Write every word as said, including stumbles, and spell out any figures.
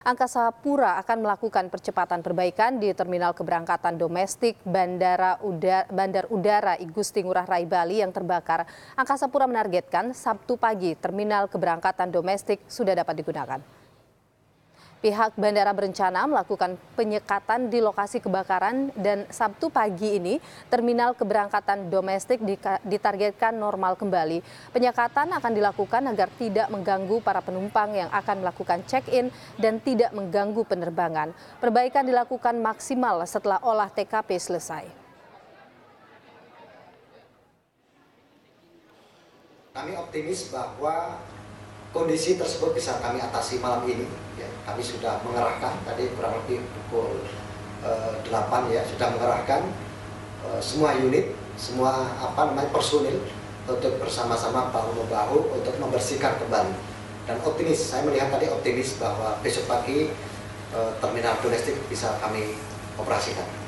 Angkasa Pura akan melakukan percepatan perbaikan di terminal keberangkatan domestik Bandara Udara, Bandar Udara Igusti Ngurah Rai Bali yang terbakar. Angkasa Pura menargetkan Sabtu pagi terminal keberangkatan domestik sudah dapat digunakan. Pihak bandara berencana melakukan penyekatan di lokasi kebakaran dan Sabtu pagi ini terminal keberangkatan domestik ditargetkan normal kembali. Penyekatan akan dilakukan agar tidak mengganggu para penumpang yang akan melakukan check-in dan tidak mengganggu penerbangan. Perbaikan dilakukan maksimal setelah olah T K P selesai. Kami optimis bahwa kondisi tersebut bisa kami atasi malam ini. Ya, kami sudah mengerahkan tadi kurang lebih pukul uh, delapan ya sudah mengerahkan uh, semua unit, semua apa namanya personil untuk bersama-sama bahu membahu untuk membersihkan kembali. Dan optimis, saya melihat tadi optimis bahwa besok pagi uh, terminal domestik bisa kami operasikan.